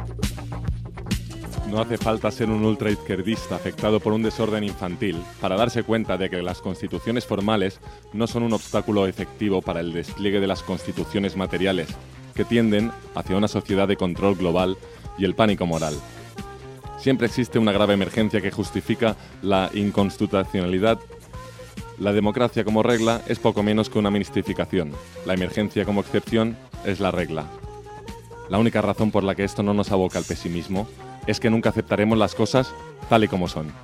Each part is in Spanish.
No hace falta ser un ultraizquierdista afectado por un desorden infantil para darse cuenta de que las constituciones formales no son un obstáculo efectivo para el despliegue de las constituciones materiales, que tienden hacia una sociedad de control global y el pánico moral. Siempre existe una grave emergencia que justifica la inconstitucionalidad. La democracia como regla es poco menos que una mistificación. La emergencia como excepción es la regla. La única razón por la que esto no nos aboca al pesimismo es que nunca aceptaremos las cosas tal y como son.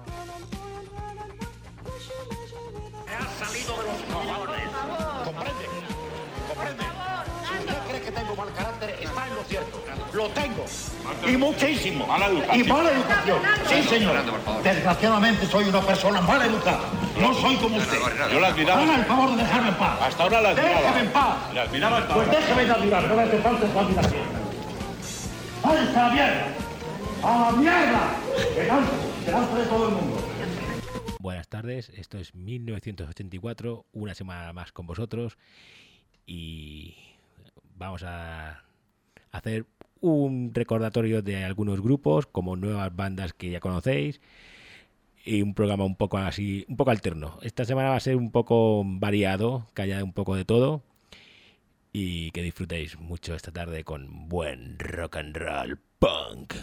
Me has salido de los cojones. ¿Comprende? ¿Comprende? Si usted cree que tengo mal carácter, está en lo cierto. Lo tengo. Y muchísimo. Mala educación. Y mala educación. Sí, señor. Desgraciadamente soy una persona mal educada. No soy como usted. Yo la admiraba. Haga el favor de dejarme en paz. Hasta ahora la admiraba. Déjeme en paz. La admiraba hasta Pues ahora. déjeme de admirar, no me hace falta su admiración. ¡Váyanse a la mierda! ¡A la mierda! Delante de todo el mundo. Buenas tardes, esto es 1984, una semana más con vosotros y vamos a hacer un recordatorio de algunos grupos como nuevas bandas que ya conocéis y un programa un poco así, un poco alterno. Esta semana va a ser un poco variado, que haya un poco de todo y que disfrutéis mucho esta tarde con buen rock and roll punk.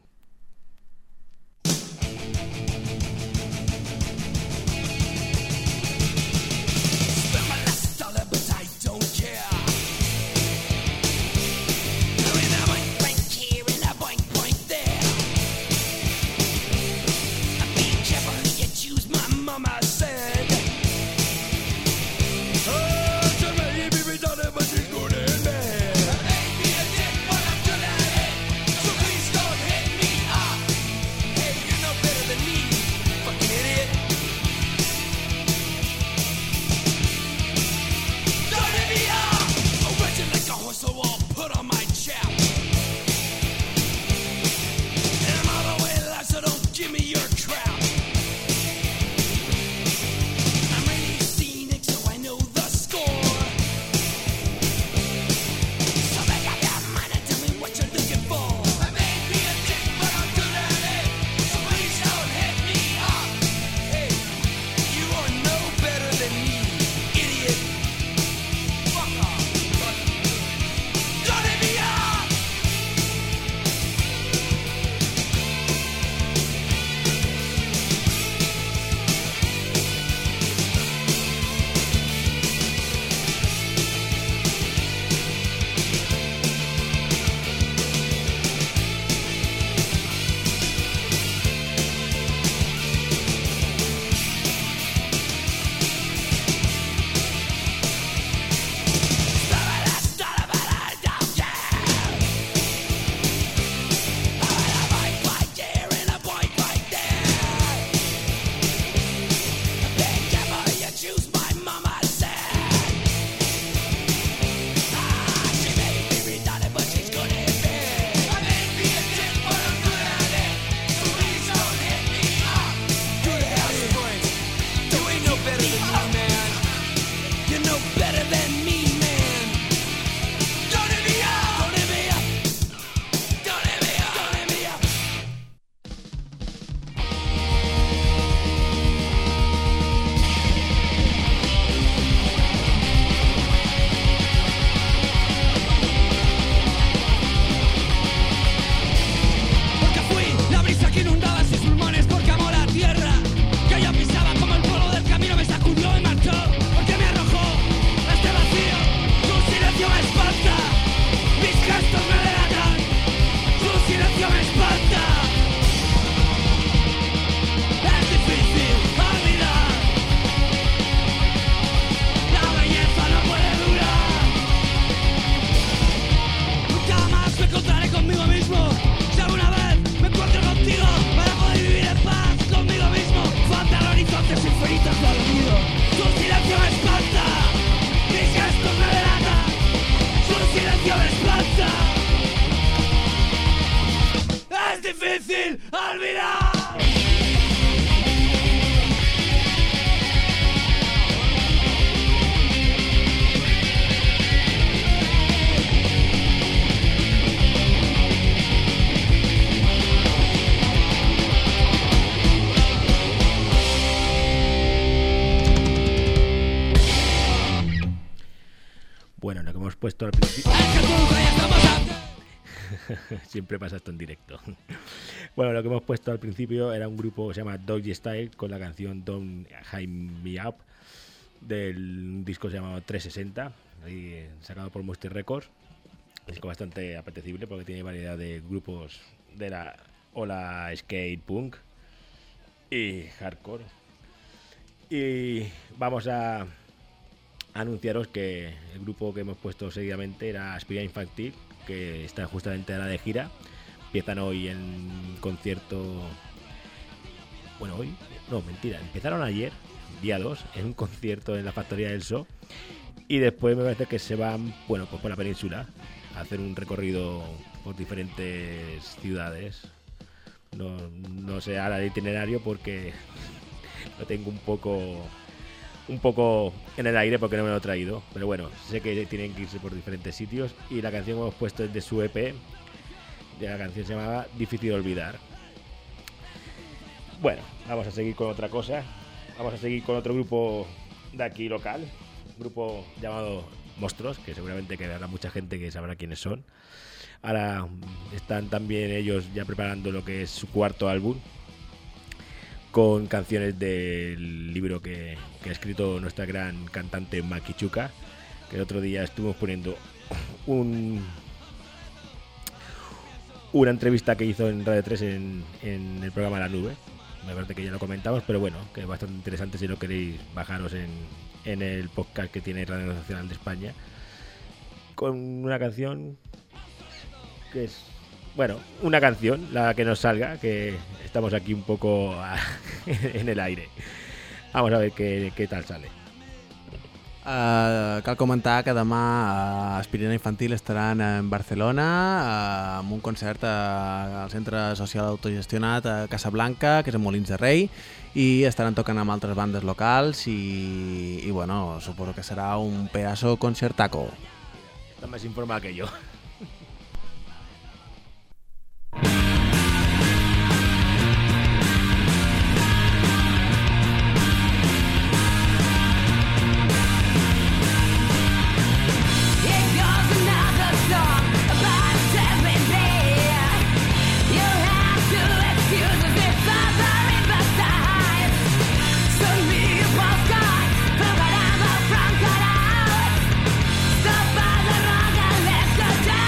difícil olvidar. puesto al principio... Siempre pasa esto en directo. Bueno, lo que hemos puesto al principio era un grupo que se llama Doggy Style con la canción Don't Hide Me Up del disco que se llama 360, ahí, sacado por Monster Records. Un disco bastante apetecible porque tiene variedad de grupos de la ola skate punk y hardcore. Y vamos a anunciaros que el grupo que hemos puesto seguidamente era Aspirina Infantil, que está justamente ahora de gira. Empiezan hoy en concierto. Bueno, hoy. No, mentira. Empezaron ayer, día 2, en un concierto en la Factoría del So. Y después me parece que se van, bueno, pues por la península a hacer un recorrido por diferentes ciudades. No sé ahora el itinerario porque lo tengo un poco en el aire porque no me lo he traído, pero bueno, sé que tienen que irse por diferentes sitios. Y la canción que hemos puesto es de su EP, la canción se llamaba Difícil de Olvidar. Bueno, vamos a seguir con otra cosa, vamos a seguir con otro grupo de aquí local, un grupo llamado Monstruos, que seguramente que habrá mucha gente que sabrá quiénes son. Ahora están también ellos ya preparando lo que es su cuarto álbum, con canciones del libro que ha escrito nuestra gran cantante Maki Chuka, que el otro día estuvimos poniendo una entrevista que hizo en Radio 3 en el programa La Nube. Me parece que ya lo comentamos, pero bueno, que es bastante interesante si lo queréis bajaros en el podcast que tiene Radio Nacional de España, con una canción que es... Bueno, una canción, la que nos salga, que estamos aquí un poco en el aire. Vamos a ver qué tal sale. Cal comentar que demà Aspirina Infantil estaran en Barcelona amb un concert al Centre Social Autogestionat a Casablanca, que és a Molins de Rei, i estaran tocant amb altres bandes locals i bueno, suposo que serà un pedazo concertaco. Está más informado que yo. Stop by the rock and let's go down.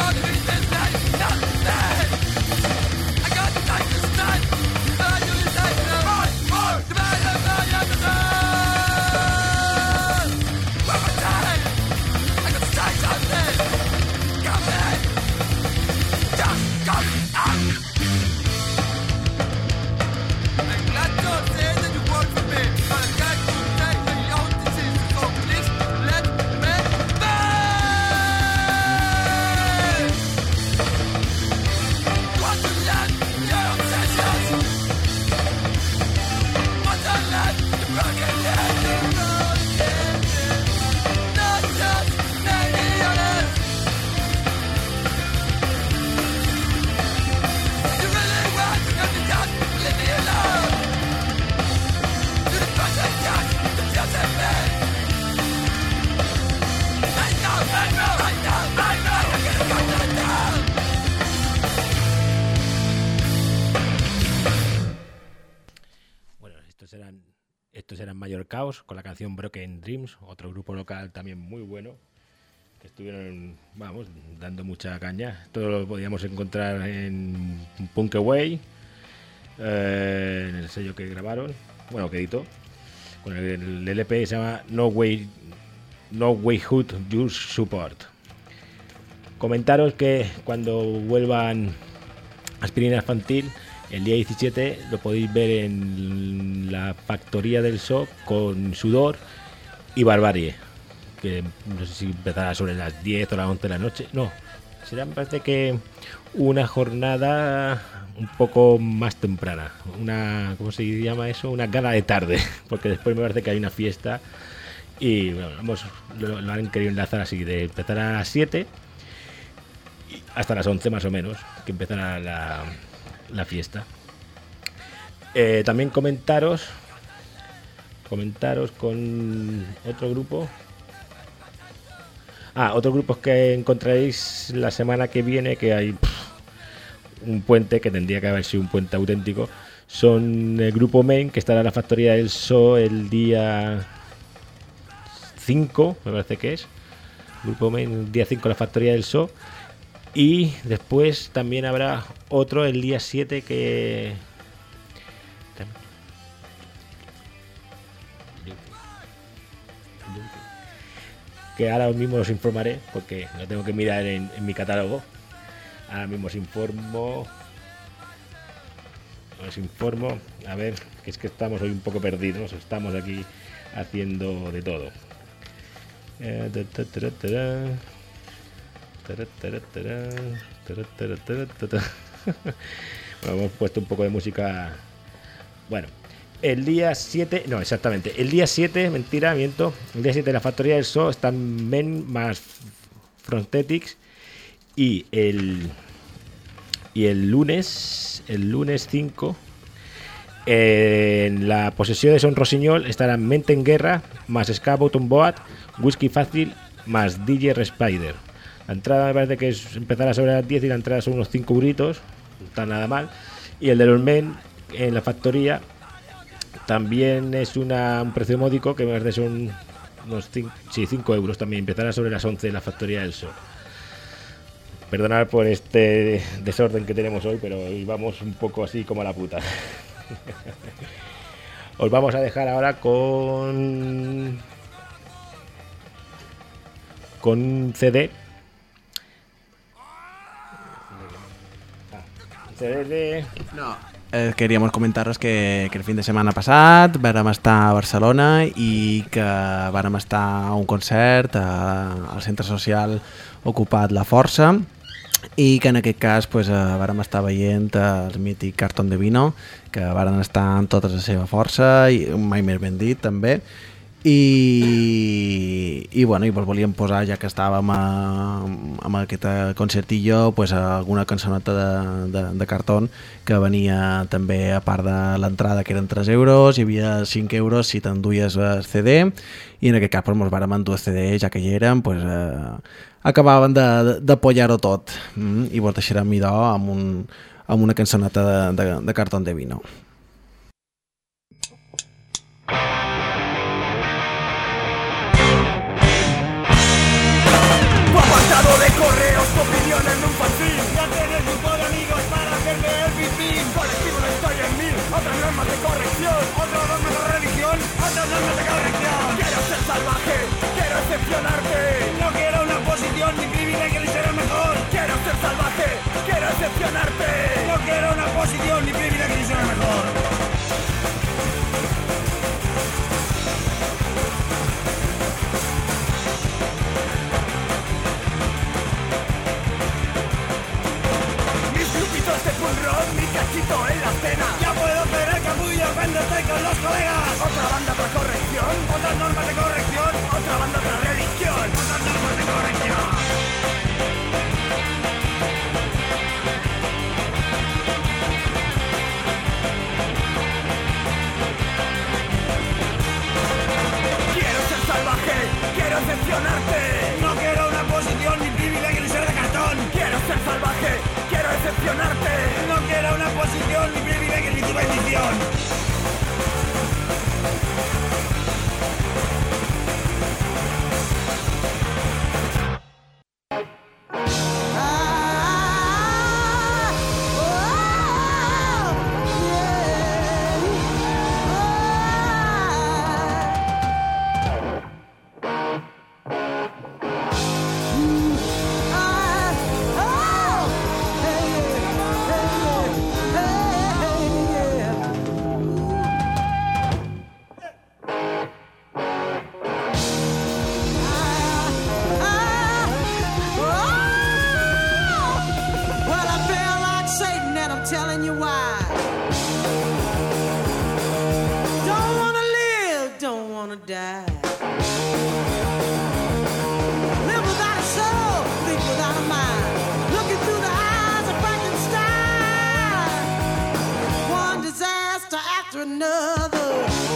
Estos eran Major Chaos con la canción Broken Dreams, otro grupo local también muy bueno, que estuvieron, dando mucha caña. Esto lo podíamos encontrar en Punk Away, en el sello que grabaron, que editó. Con el LP se llama No Way Hood Your Support. Comentaros que cuando vuelvan Aspirina Infantil, el día 17 lo podéis ver en la Factoría del Shock con Sudor y Barbarie, que no sé si empezará sobre las 10 o las 11 de la noche. No, será, me parece que una jornada un poco más temprana, ¿cómo se llama eso? Una gala de tarde, porque después me parece que hay una fiesta y lo han querido enlazar así, de empezar a las 7 hasta las 11 más o menos, que empezará la fiesta. También comentaros con otro grupo. Otro grupo que encontraréis la semana que viene, que hay un puente que tendría que haber sido un puente auténtico. Son el grupo Main, que estará en la Factoría del Show el día 5, me parece que es. Grupo Main, el día 5 en la Factoría del Show. Y después también habrá otro el día 7 que ahora mismo os informaré, porque lo tengo que mirar en mi catálogo. Ahora mismo os informo. A ver, que es que estamos hoy un poco perdidos. Estamos aquí haciendo de todo. Hemos puesto un poco de música. El día 7, no, exactamente, el día 7, miento, el día 7 de la Factoría del Show están Men más Frontetics y el lunes 5 en la posesión de Son Rosiñol estarán Mente en Guerra más Ska Bottom Boat, Whisky Fácil más DJ Spider. La entrada me parece que empezará sobre las 10 y la entrada son unos 5 euritos, no está nada mal. Y el de los Men en la factoría también es un precio módico, que me parece son unos 5 euros también. Empezará sobre las 11 en la Factoría del Sol. Perdonad por este desorden que tenemos hoy, pero hoy vamos un poco así como a la puta. Os vamos a dejar ahora con un CD. CD de... No. Queríamos comentaros que el fin de setmana passat vàrem estar a Barcelona i que vàrem estar a un concert al centre social ocupat La Força i que en aquest cas vàrem estar veient el mític Cartón de Vino, que varen estar en tota la seva força i mai més ben dit també. I vos volíem posar, ja que estàvem amb aquest concertillo, alguna cançoneta de Cartón, que venia també, a part de l'entrada, que eren 3 euros, hi havia 5 euros si t'enduies el CD, i en aquest cas mos vàrem endur el CD, ja que hi érem, acabaven d'apoyar-ho tot, i vos deixarem idò amb una cançoneta de Cartón de Vino. De correos, opiniones los colegas. Otra banda, otra corrección. Otras normas de corrección. Otra banda, otra religión. Otras normas de corrección. Quiero ser salvaje, quiero decepcionarte. No quiero una posición, ni privilegio, ni ser de cartón. Quiero ser salvaje, quiero decepcionarte. No quiero una posición, ni privilegio, ni tu bendición. Telling you why. Don't wanna live, don't wanna die. Live without a soul, think without a mind. Looking through the eyes of Frankenstein. One disaster after another.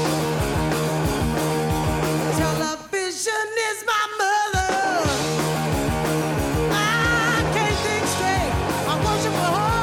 Television is my mother. I can't think straight. I worship a whore.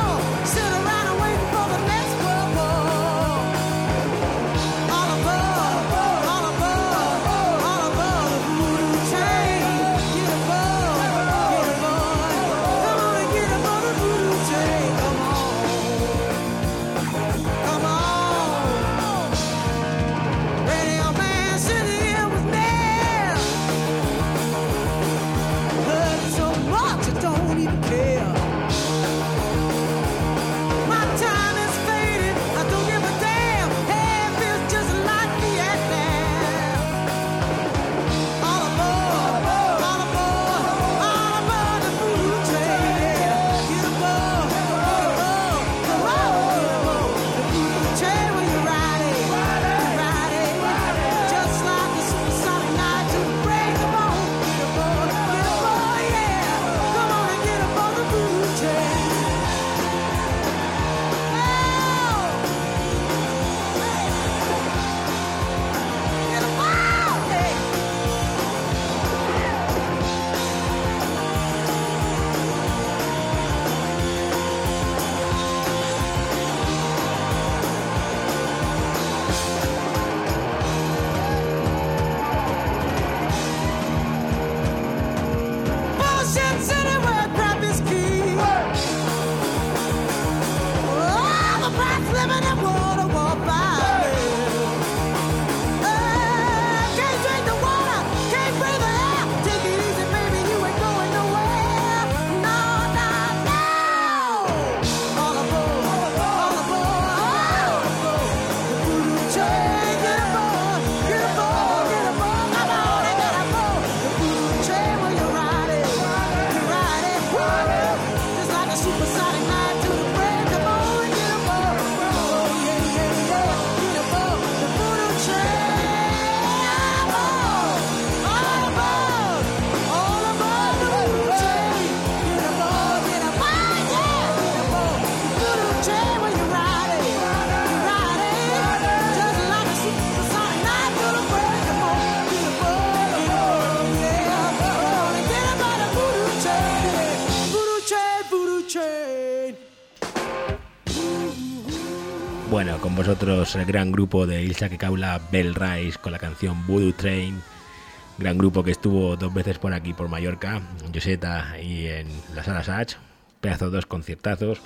Bueno, con vosotros el gran grupo de Ilsa Kekaula, Bell Rise, con la canción Voodoo Train. Gran grupo que estuvo 2 veces por aquí, por Mallorca, en Lloseta y en la Sala Sach. Pedazo 2 conciertazos.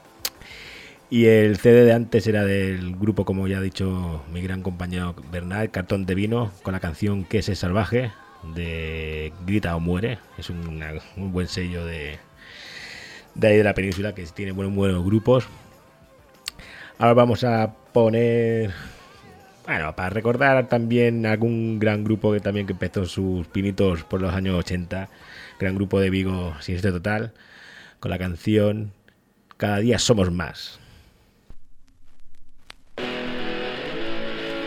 Y el CD de antes era del grupo, como ya ha dicho mi gran compañero Bernal, Cartón de Vino, con la canción Que es salvaje, de Grita o Muere. Es un buen sello de ahí de la península, que tiene buenos grupos. Ahora vamos a poner, bueno, para recordar también algún gran grupo que también que empezó sus pinitos por los años 80, gran grupo de Vigo, Silencio Total, con la canción Cada día somos más.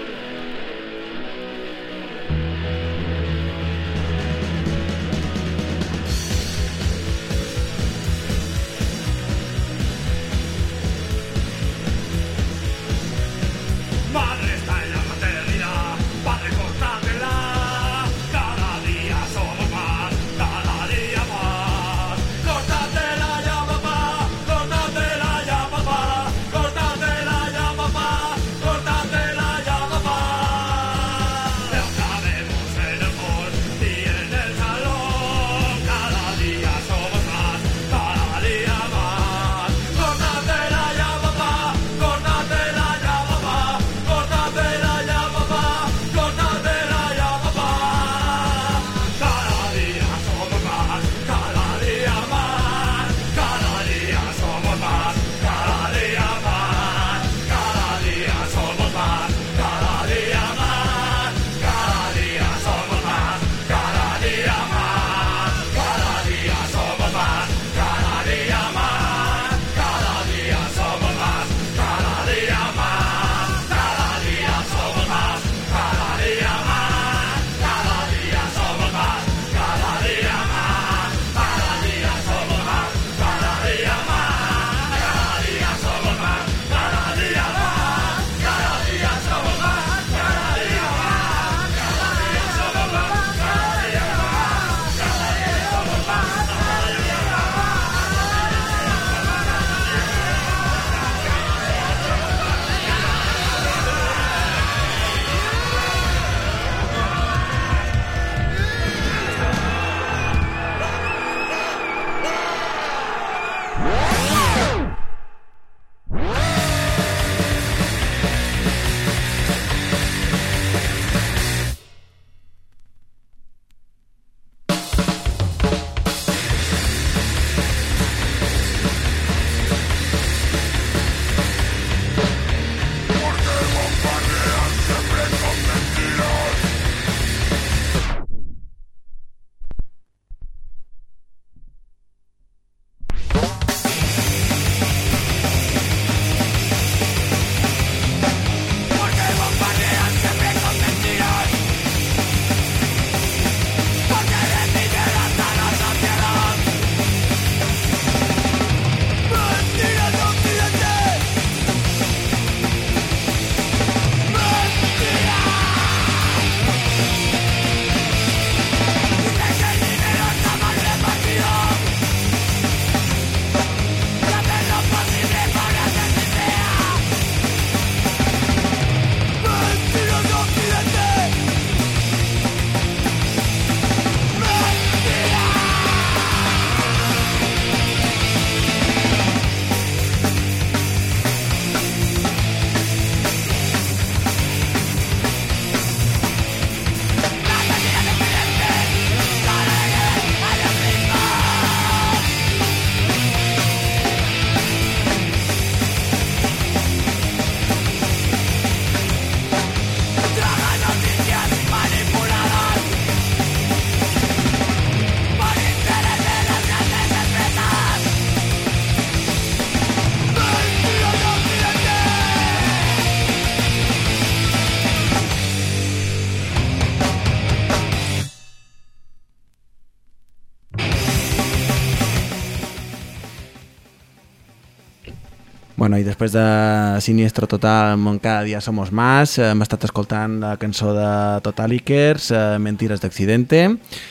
Bueno, i després de Siniestro Total amb Cada dia somos más, hem estat escoltant la cançó de Totalikers, Mentiras d'Accidente,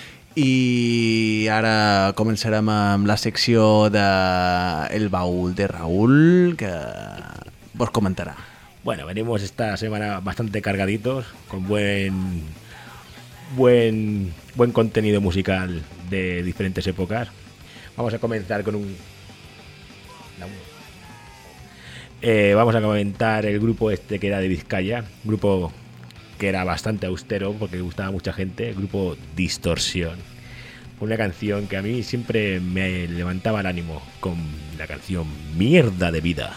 i ara començarem amb la secció de El baúl de Raúl, que vos comentarà. Bueno, venimos esta semana bastante cargaditos, con buen contenido musical de diferentes épocas. Vamos a comenzar con vamos a comentar el grupo este que era de Vizcaya, un grupo que era bastante austero porque gustaba a mucha gente, el grupo Distorsión. Una canción que a mí siempre me levantaba el ánimo, con la canción Mierda de Vida.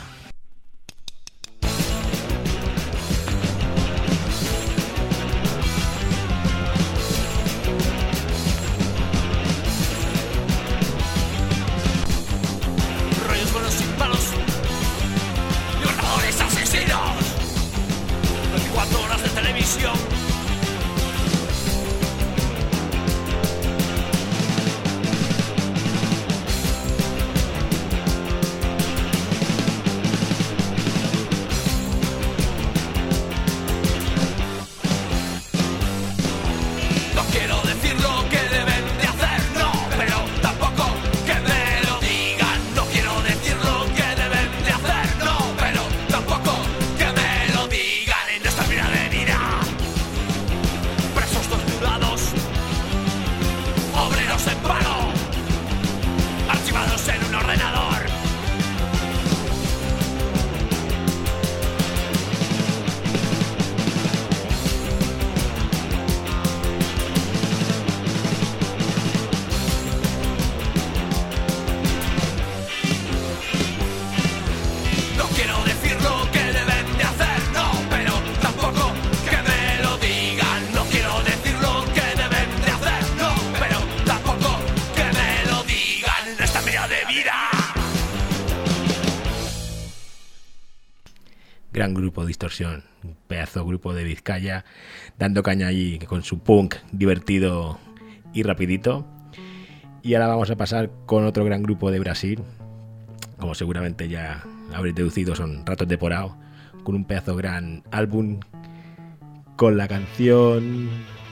Gran grupo Distorsión, un pedazo grupo de Vizcaya, dando caña allí con su punk divertido y rapidito. Y ahora vamos a pasar con otro gran grupo de Brasil, como seguramente ya habréis deducido, son Ratos de Porão, con un pedazo gran álbum con la canción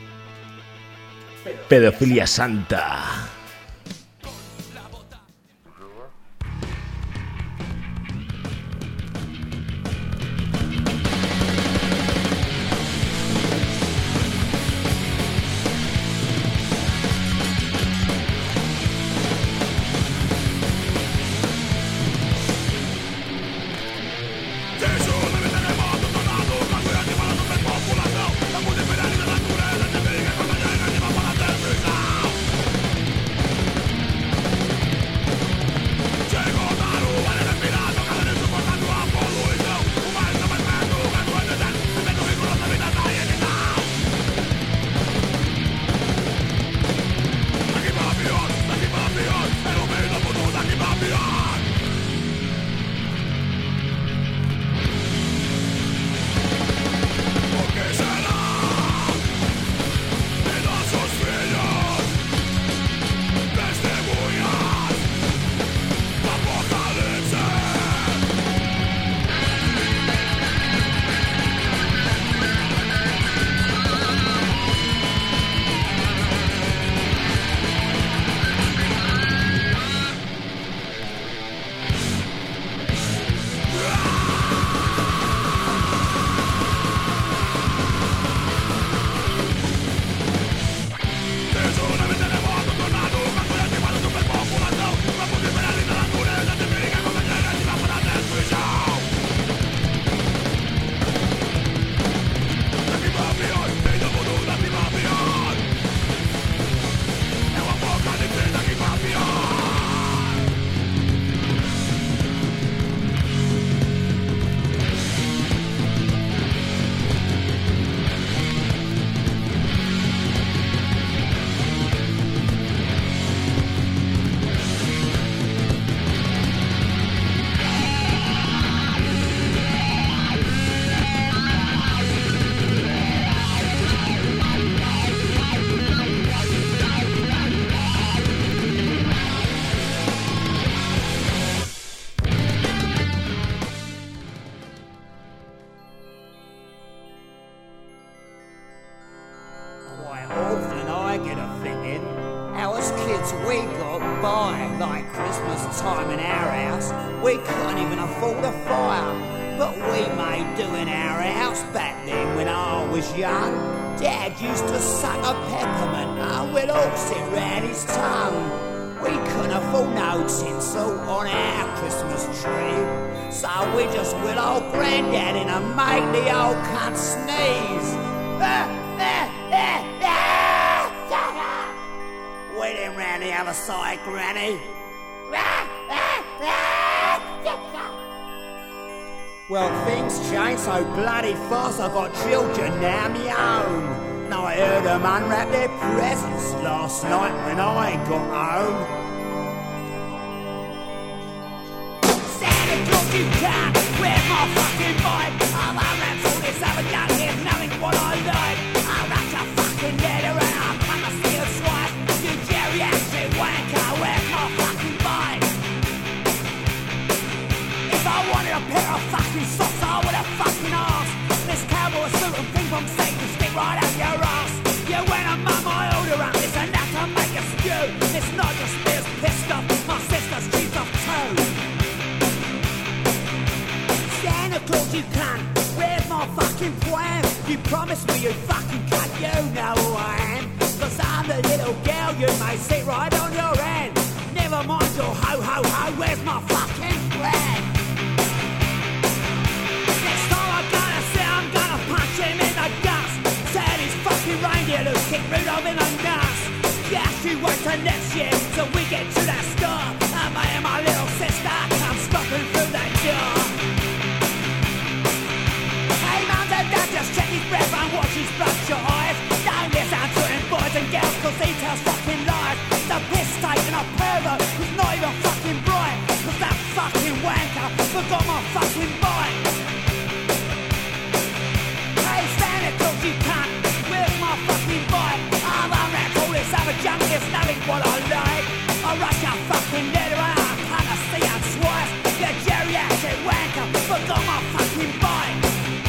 Pedofilia Santa. in our house. We couldn't even afford a fire, but we made do in our house back then when I was young. Dad used to suck a peppermint and we'd all sit round his tongue. We couldn't afford no tinsel on our Christmas tree, so we just with old Grandad in and made the old cunt sneeze. Wait him round the other side, Granny. Well, things change so bloody fast. I've got children now, me own. Now I heard them unwrap their presents last night when I got home. Santa Claus, you can't wear my fucking bike. I'll unwrap all this other young head, knowing what I like. I'll wrap your fucking letter and I'll come and see you twice. You geriatric wanker, where's my fucking bike? If I wanted a pair of fucking socks, I would have fucking asked. This cowboy suit and thing from Satan stick right up your ass. You went and mum, I order up this and that to make a stew. It's not just me who's pissed off, my sister's cheesed off too. Santa Claus, you cunt, where's my fucking plan? You promised me you'd fucking cut, you know who I am. Cause I'm the little girl you may sit right on your hand. Never mind your ho-ho-ho, where's my fucking plan? Next time I'm gonna say I'm gonna punch him in the guts. Santa's fucking reindeer who kicked Rudolph in the nuts. Yeah, she waits till next year till we get to that store. And me and my little sister come stomping through that door. Hey, Mum and Dad, just check his breath and watch his bloodshot eyes. Don't listen to him, boys and girls, cause he tells fucking lies. The piss taking a pervert who's not even fucking bright. Cause that fucking wanker forgot my fucking bike. Hey, Santa Claus, you cunt, where's my fucking bike? I'm unwrapped all this other junk, there's nothing what I like. I rush your fucking letter and I can't see you twice. You geriatric wanker forgot my fucking bike.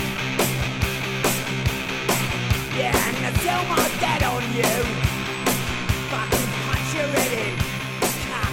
Yeah, and to tell my dad on you, fucking punch your head in, cunt.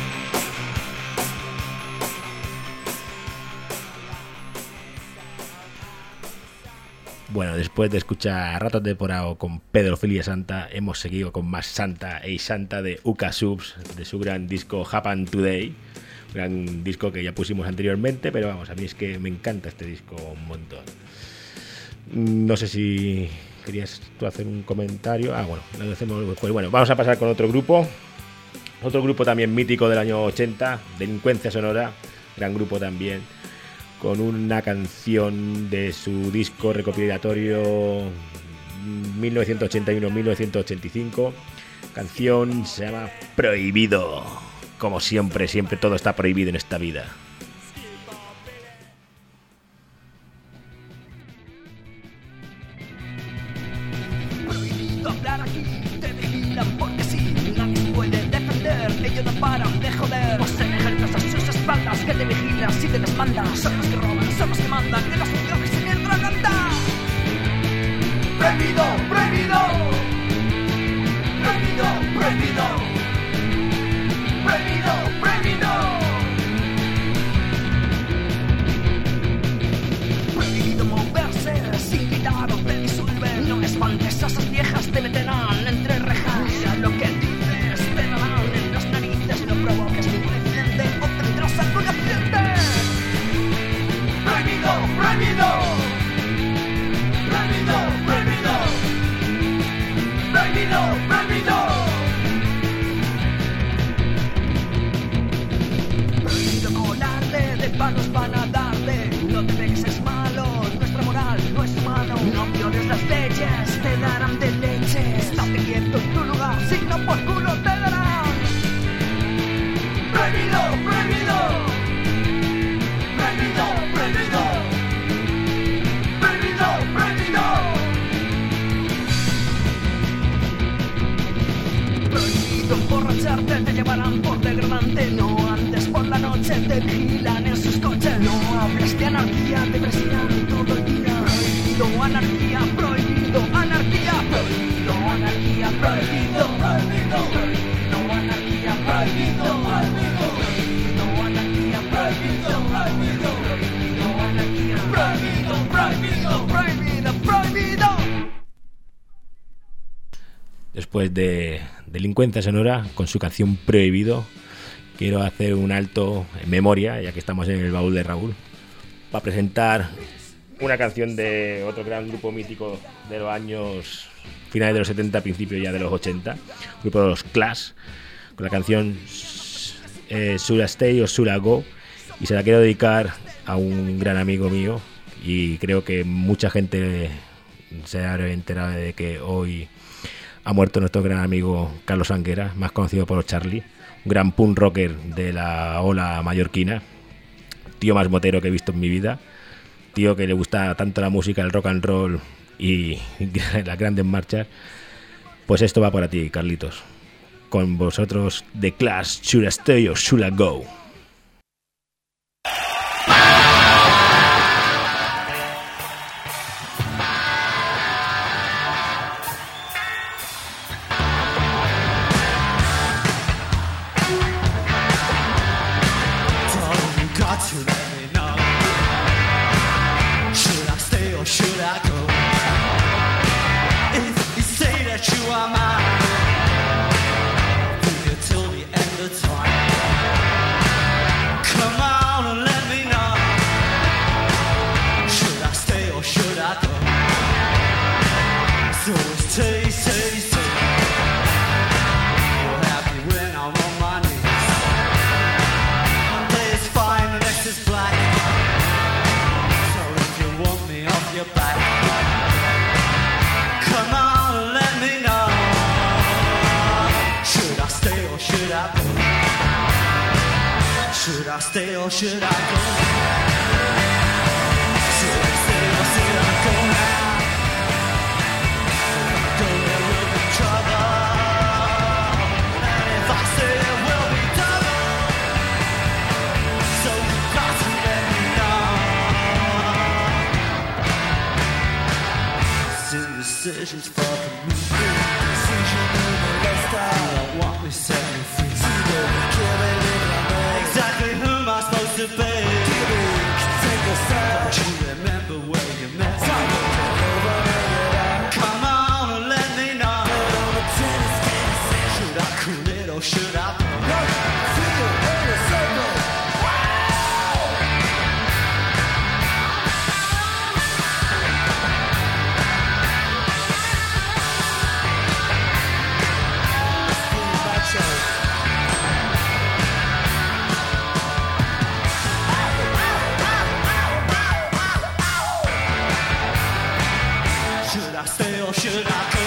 Bueno, después de escuchar Rato Temporado con Pedrofilia Santa, hemos seguido con más Santa e Santa de Uka Subs, de su gran disco Happen Today. Un gran disco que ya pusimos anteriormente, pero vamos, a mí es que me encanta este disco un montón. No sé si querías tú hacer un comentario. Bueno, lo hacemos después. Bueno, vamos a pasar con otro grupo. Otro grupo también mítico del año 80, Delincuencia Sonora, gran grupo también, con una canción de su disco recopilatorio 1981-1985. Canción se llama Prohibido. Como siempre, siempre todo está prohibido en esta vida. Prohibido hablar aquí, te vigilan porque sí, nadie puede defender, ellos no paran de joder. Poseen ejércitos a sus espaldas que te vigilan si te desmandas. Son los que roban, son los que mandan, de los que se mientras cantar. Prohibido, prohibido. Prohibido, prohibido. Prohibido, prohibido. Prohibido moverse, sin gritar o te disuelven. No espantes, esas viejas te meterán entre rejas. Ya lo que dices te darán en las narices. No provoques ningún incidente o tendrás algún accidente. Prohibido, prohibido. Prohibido, prohibido. Prohibido, prohibido. Prohibido colarte, de palos van a darte. No te pegues, es malo, nuestra moral no es humano. No violes las leyes, te darán de leche. Estate quieto en tu lugar, si no por culo te darán. Prohibido, prohibido. Prohibido, prohibido. Prohibido, prohibido. Prohibido emborracharte, te llevarán por degradante. No andes por la noche, te vigilan en sus coches. No después de Delincuencia Sonora con su canción Prohibido, quiero hacer un alto en memoria, ya que estamos en el baúl de Raúl, para presentar una canción de otro gran grupo mítico de los años finales de los 70, principios ya de los 80, grupo de los Clash, con la canción Should I Stay or Should I Go, y se la quiero dedicar a un gran amigo mío, y creo que mucha gente se ha enterado de que hoy ha muerto nuestro gran amigo Carlos Anguera, más conocido por Charlie, un gran punk rocker de la ola mallorquina, tío más motero que he visto en mi vida, tío que le gusta tanto la música, el rock and roll y las grandes marchas. Pues esto va para ti, Carlitos. Con vosotros, The Clash, Should I Stay or Should I Go? Should I stay or should I go? Should I stay or should I go now? If I go there will be trouble, and if I stay there will be double. So you got to let me know. Still decisions for the movie. Decision in the lifestyle. You don't want me set me free. Exactly who am I supposed to be? Take a step. Don't you remember where you met me? Come on and let me know. Should I cool it or should I blow? Should I stay or should I go?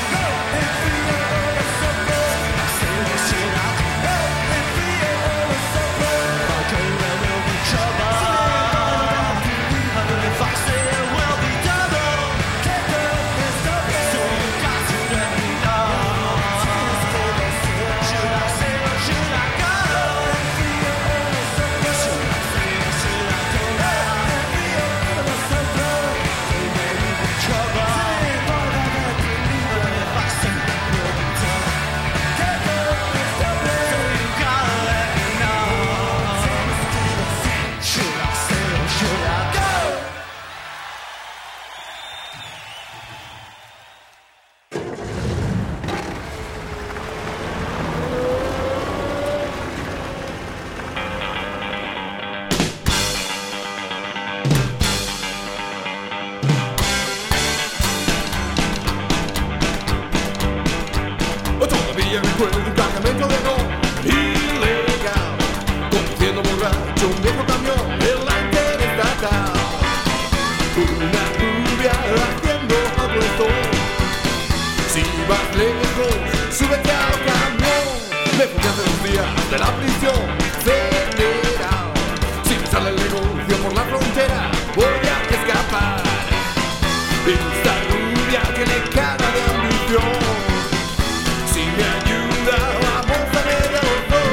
Recuerdo un cargamento de no ilegal, conduciendo borracho un viejo camión en la interestatal. Una rubia haciendo abuelón. Si vas lejos, súbete al camión. Me fui hace 2 días de la prisión federal. Si me sale el negocio por la frontera, voy a escapar. Esta rubia tiene cara de ambición. Si me ayuda, vamos a ver a los dos.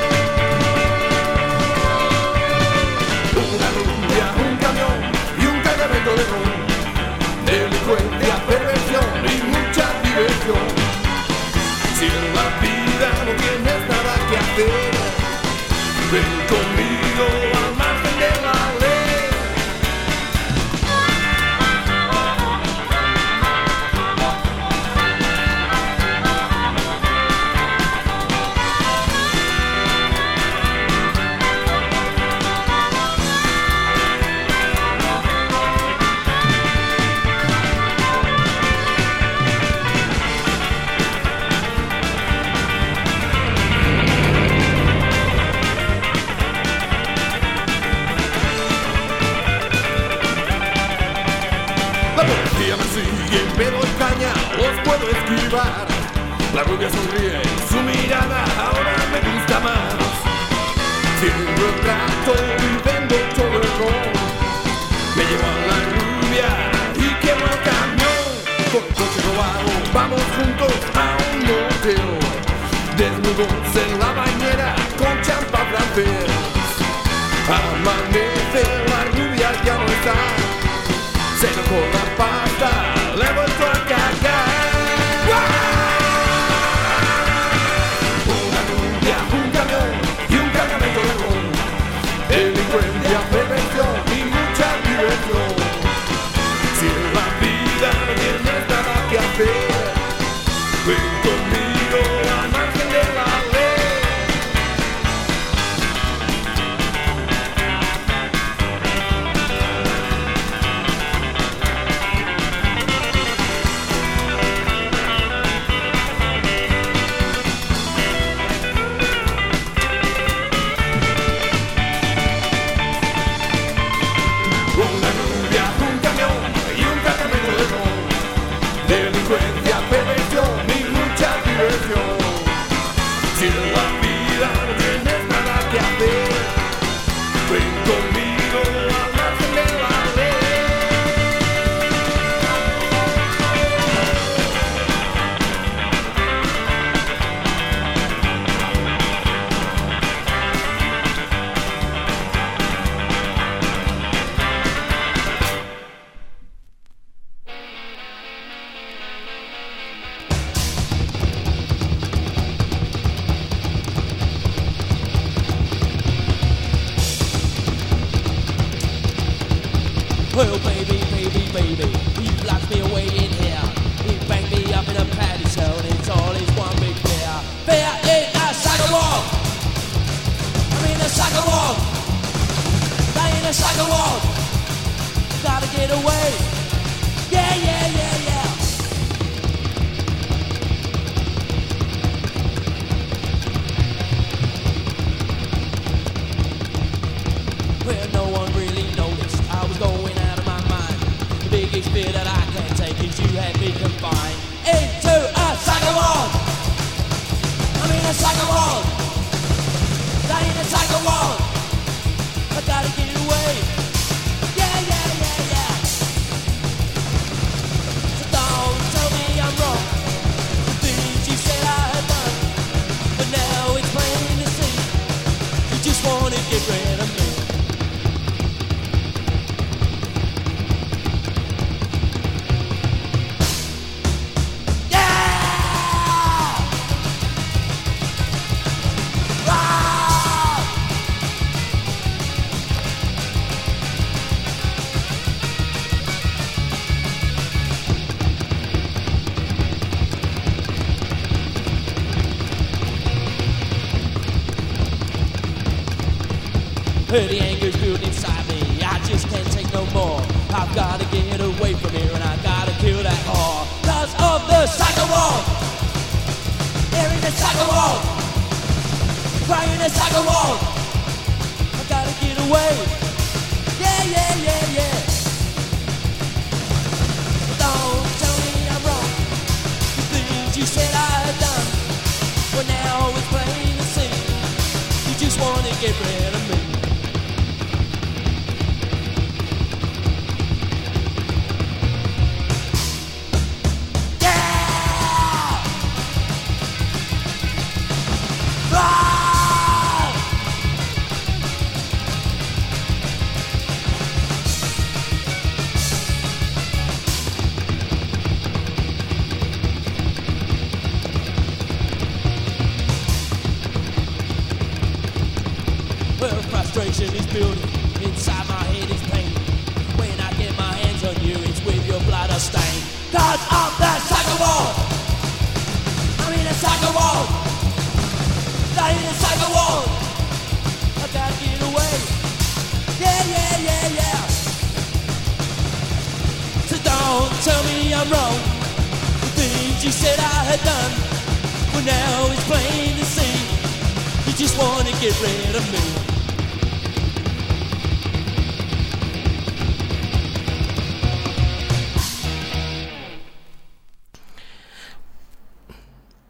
Una rubia, un camión y un cargamento de ron. Delincuencia, perversión y mucha diversión. Si en la vida no tienes nada que hacer, ven siguen, pero en caña los puedo esquivar. La rubia sonríe, su mirada ahora me gusta más. Cierro el trato y vendo todo el ron. Me llevo a la rubia y quemo el camión. Con el coche robado vamos juntos a un motel. Desnudos en la bañera con champán francés. Amanece, la rubia ya no está. Se lo con la pasta, le he vuelto a cargar. Una rubia, un camión y un cargamento de ron. Delincuencia, prevención y mucha diversión. Si en la vida no tienes nada que hacer, ven conmigo al margen de la ley. Una rubia, un camión y un cargamento de ron. Delincuencia, prevención y mucha diversión. Si en la vida no tienes nada que hacer, ven conmigo al margen de la ley. Well, baby, baby, baby, he locked me away in here. He banged me up in a patty cell, and it's all his one big fear. Fear in a sack of walk. I'm in a sack of walk. They in a sack of walk. Gotta get away. Yeah, yeah, yeah, yeah. Well, no one really noticed I was going out of my mind. The biggest fear that I can't take is you had me confined into a sack of walls. I'm in a sack of walls. They in a sack of walls. I gotta get away. Yeah, yeah, yeah, yeah. So don't tell me I'm wrong. The things you said I had done, but now it's plain to see. You just wanna get rid of me. The anger's building inside me, I just can't take no more. I've gotta get away from here and I gotta kill that whore. Cause of the sack of war. They're in the sack of war. Crying in the sack of war. I gotta get away. Yeah, yeah, yeah, yeah. Don't tell me I'm wrong. The things you said I had done, well now it's plain to see. You just wanna get rid of me. Frustration is building, inside my head is pain. When I get my hands on you, it's with your blood a stain. Cause I'm the sack of war. I'm in a sack of war. Not in a sack of war. I gotta get away. Yeah, yeah, yeah, yeah. So don't tell me I'm wrong. The things you said I had done, well now it's plain to see. You just wanna get rid of me.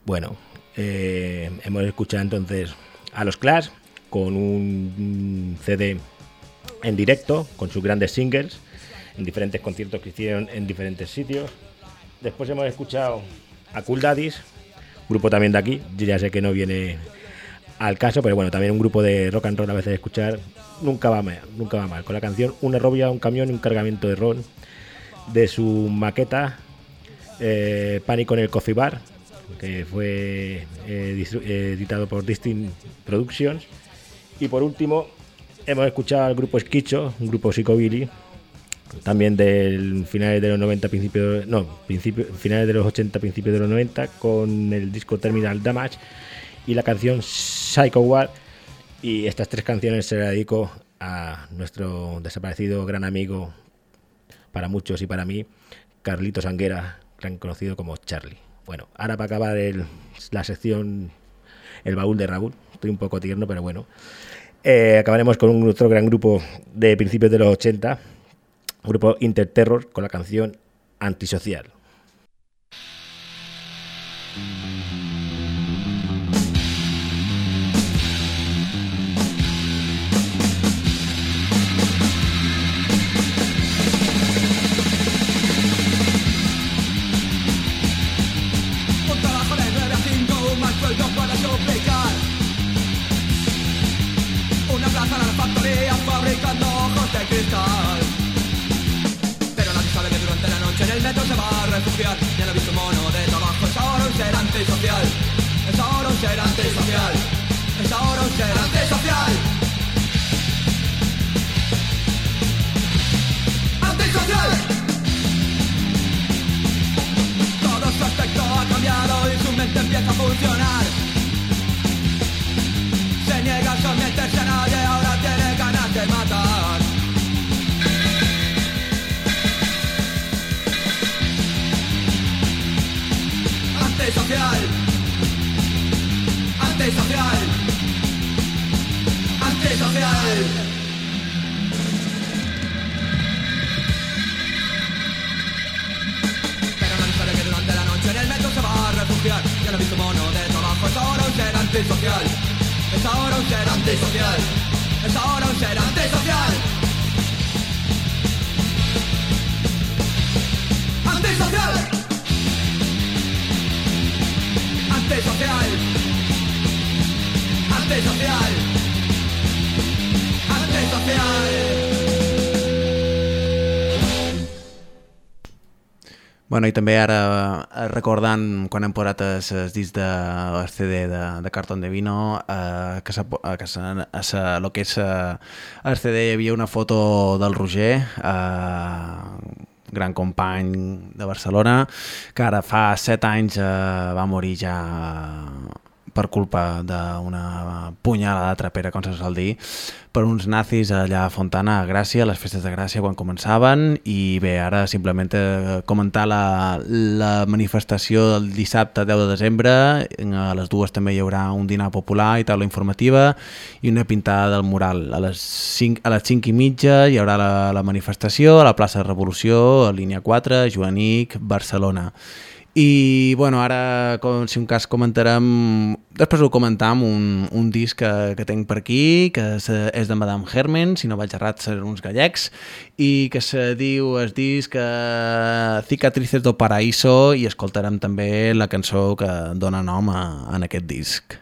Bueno, hemos escuchado entonces a los Clash con un CD en directo, con sus grandes singles, en diferentes conciertos que hicieron en diferentes sitios. Después hemos escuchado a Cool Daddies, grupo también de aquí, yo ya sé que no viene al caso, pero bueno, también un grupo de rock and roll a veces escuchar nunca va mal, con la canción Una robia, un camión y un cargamento de ron, de su maqueta Pánico en el Coffee Bar, que fue editado por Distinct Productions. Y por último hemos escuchado al grupo Esquicho, un grupo psicobilly, también del finales de los 90, finales de los 80, principios de los 90, con el disco Terminal Damage y la canción Psycho War. Y estas tres canciones se las dedico a nuestro desaparecido gran amigo, para muchos y para mí, Carlitos Anguera, gran conocido como Charlie. Bueno, ahora para acabar la sección El baúl de Raúl, estoy un poco tierno, pero bueno, acabaremos con otro gran grupo de principios de los 80, grupo Interterror, con la canción Antisocial. Fabricando ojos de cristal. Pero nadie sabe que durante la noche en el metro se va a refugiar. Ya no he visto un mono de trabajo. Es ahora un ser antisocial. Es ahora un ser antisocial. Es ahora un ser antisocial. Antisocial. Todo su aspecto ha cambiado y su mente empieza a funcionar. Se niega a someterse a nadie, ahora tiene ganas de matar. Antisocial. Antisocial. Antisocial. Pero nadie sabe que durante la noche en el metro se va a refugiar. Ya no he visto mono de trabajo, es ahora un ser antisocial. Es ahora un ser antisocial. Es ahora un ser antisocial. Antisocial. Antisocial. Antisocial. Antisocial. Bueno, i també ara recordant quan hem posat el disc del CD de Cartón de Vino, que lo que és el CD hi havia una foto del Roger, gran company de Barcelona, que ara fa 7 anys va morir ja per culpa d'una punyalada trapera, com se sol dir, per uns nazis allà a Fontana, a Gràcia, a les festes de Gràcia quan començaven. I bé, ara simplement comentar la manifestació del dissabte 10 de desembre. A les 2 també hi haurà un dinar popular i taula informativa i una pintada del mural. A les 5:30 hi haurà la manifestació a la plaça de Revolució, a línia 4, Joanic, Barcelona. I bueno, ara si un cas comentarem, després ho comentam, un disc que tinc per aquí, que és de Madame Hermen, si no vaig errat són uns gallecs, i que se diu el disc Cicatrices do Paraíso, i escoltarem també la cançó que dona nom a aquest disc.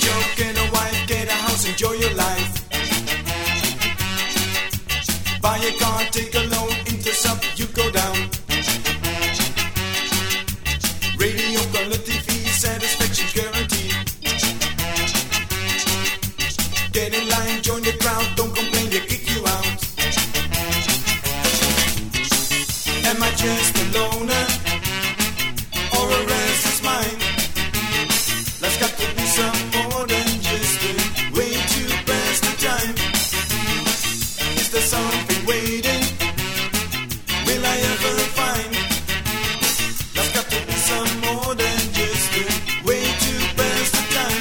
job, get a wife, get a house, enjoy your life. Buy a car, take a loan, interest up, you go down. Radio quality fee, satisfaction guaranteed. Get in line, join the crowd, don't complain, they kick you out. Am I just a loner, or a restless mind? There's got to be some more than just a way to pass the time. Is there something waiting? Will I ever find? There's got to be some more than just a way to pass the time.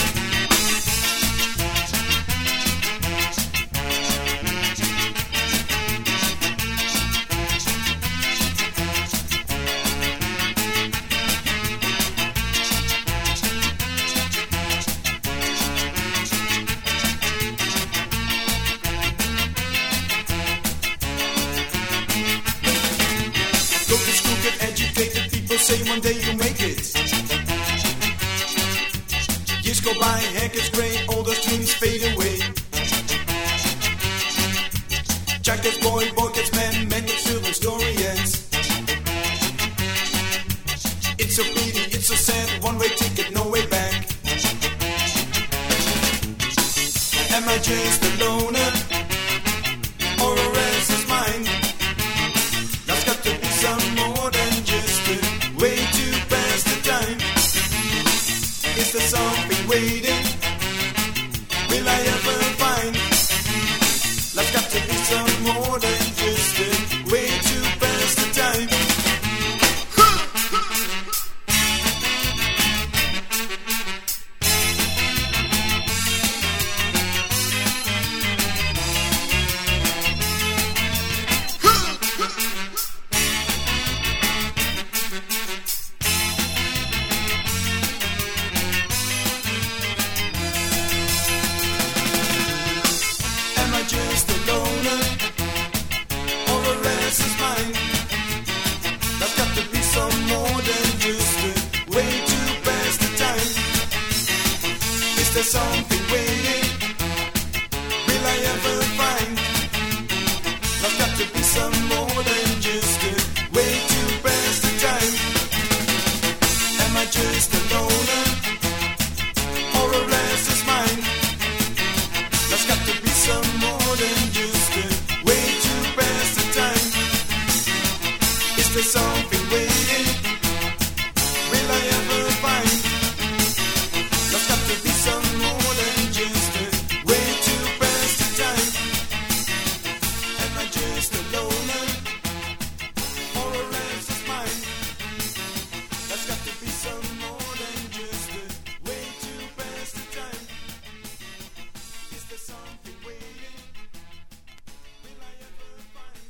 Go to school, get educated, people say one day you'll make it. Years go by, hair gets grey, all those dreams fade away. Jack gets boy, boy gets man, man gets children, story ends. It's so pity, it's so sad, one-way ticket, no way back. Am I just a loner, or a restless mind? There's got to be some more than just a way to pass the time. Is there something waiting? Will I ever find? There's got to be some more than just a way to pass the time. Am I just a loner, or a restless mind? There's got to be some more than just a way to pass the time. Is there something waiting? Will I ever find? There's got to be some more than just a way to pass the time. Am I just a loner, or a restless mind? There's got to be some more than just a way to pass the time. Is there something waiting? Will I ever find? There's got to be some more than just a way to pass the time. Am I just a loner, or a restless mind? There's got to be some more than just a way to pass the time. Is there something waiting? Will I ever find?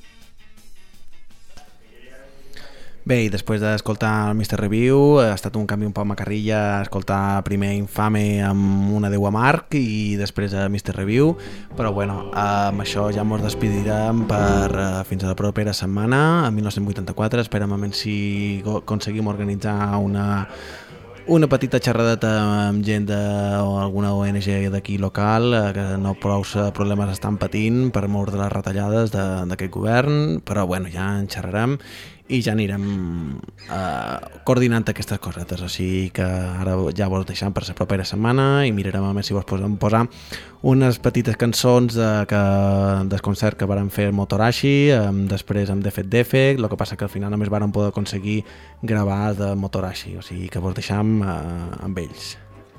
Bé, i després d'escoltar el Mr. Review, ha estat un canvi un poc macarrilla escoltar primer Infame amb un adeu a Marc i després a Mr. Review, però bueno, amb això ja ens despedirem per fins a la propera setmana, a 1984. Esperem a veure si aconseguim organitzar una petita xerradeta amb gent d'alguna ONG d'aquí local que no prou problemes estan patint per molts de les retallades d'aquest govern, però bueno, ja en xerrarem i ja anirem coordinant aquestes cosetes, o sigui que ara ja vos deixem per la propera setmana i mirarem a veure si vos podem posar unes petites cançons del concert que vàrem fer al Motorashi, després amb Defect, el que passa que al final només vàrem poder aconseguir gravar de Motorashi, o sigui que vos deixem amb ells.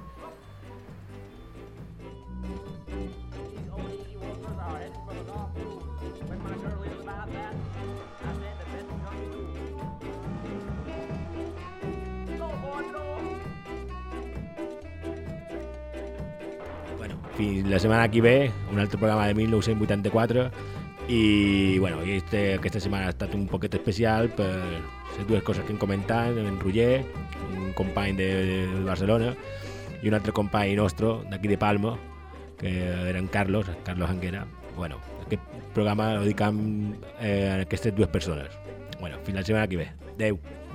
Fins la setmana que ve, un altre programa de 1984 i bueno, aquesta setmana ha estat un poquet especial per les dues coses que hem comentat, en Roger, un company de Barcelona, i un altre company nostre d'aquí de Palma, que era en Carlos Anguera. Bueno, aquest programa el dedicam a aquestes dues persones. Bueno, fins la setmana que ve. Adeu.